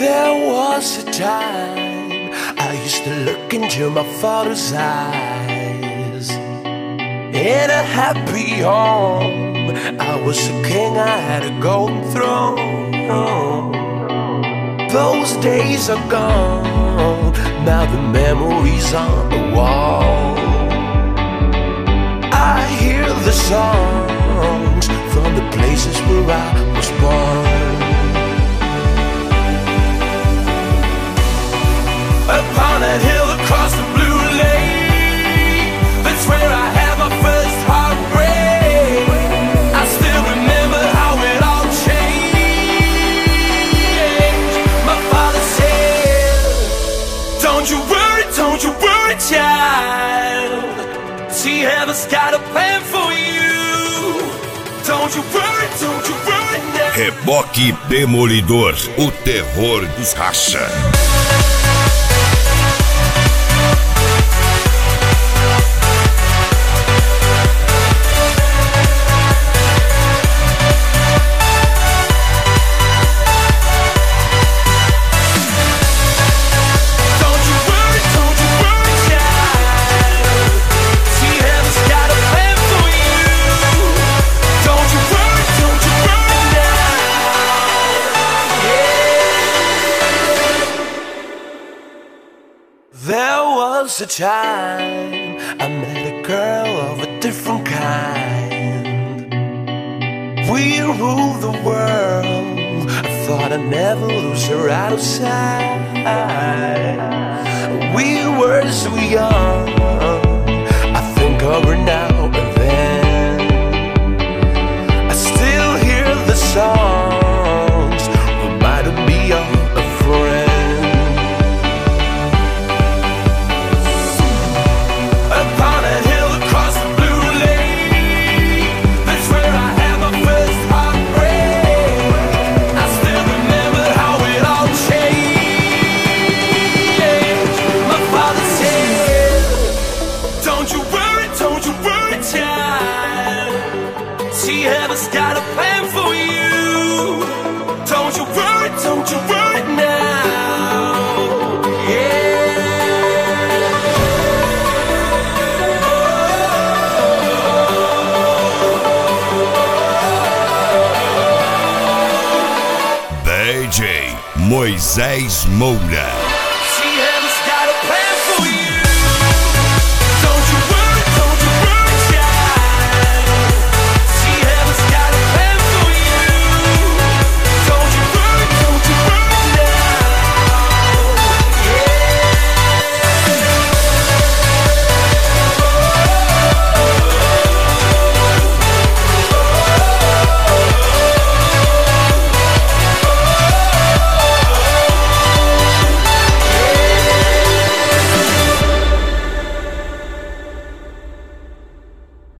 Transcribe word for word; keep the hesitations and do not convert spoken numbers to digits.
There was a time I used to look into my father's eyes. In a happy home, I was a king, I had a golden throne. Those days are gone, now the memories on the wall. I hear the songs from the places where I was born. Upon that hill across the blue lake, that's where I had my first heartbreak. I still remember how it all changed. My father said, don't you worry, don't you worry, child. See, heaven's got a plan for you. Don't you worry, don't you worry now. Reboque Demolidor, o terror dos racha. There was a time I met a girl of a different kind. We ruled the world, I thought I'd never lose her out of sight. We were so young, I think of her now and then. I still hear the songs, reminding me of a friend. See, heaven's got a plan for you. Don't you worry, don't you worry now. Yeah. D J Moisés Moura.